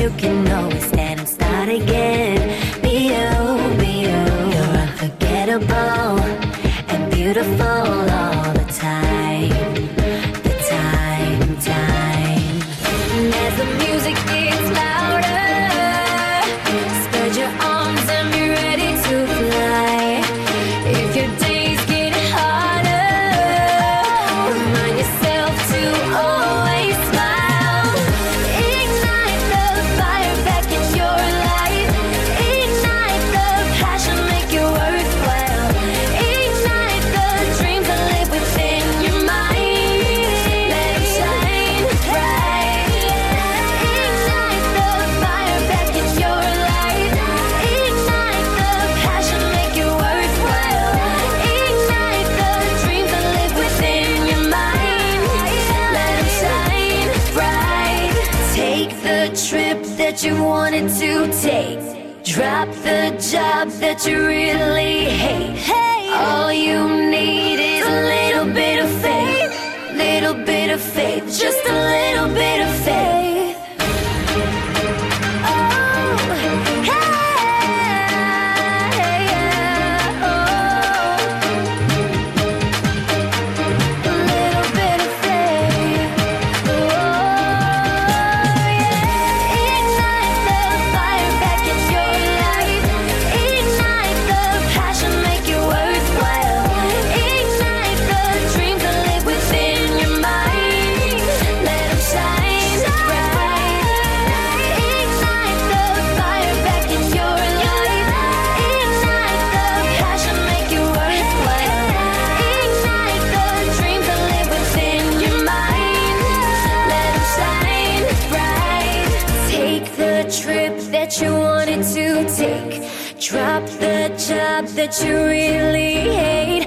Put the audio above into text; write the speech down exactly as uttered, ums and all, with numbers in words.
you can always stand and start again. Be you, be you. You're unforgettable and beautiful all the time. The time, time. As the music gets louder, spread your arms and be ready to fly. If your days get harder, remind yourself to always smile. Ignite the fire back in your life. Ignite the passion, make it worthwhile. Ignite the dreams that live within your mind. Let it shine bright. Ignite the fire back in your life. Ignite the passion, make it worthwhile. Ignite the dreams that live within your mind. Let them shine bright. Take the trip that you wanted to take. Drop the job that you really hate. Hey, all you need is a little bit of faith. Little bit of faith, just a little bit of faith. Oh, hey, yeah, oh. A little bit of faith. Oh, yeah. Ignite the fire back in your life. Ignite the passion, make it worthwhile. Ignite the dreams that live within your mind. Let them shine bright. Ignite the fire back in your life. Ignite the passion, make it worthwhile. Ignite the dreams that live within your mind. Let them shine bright. Take the trip that you wanted to take. Drop the job that you really hate.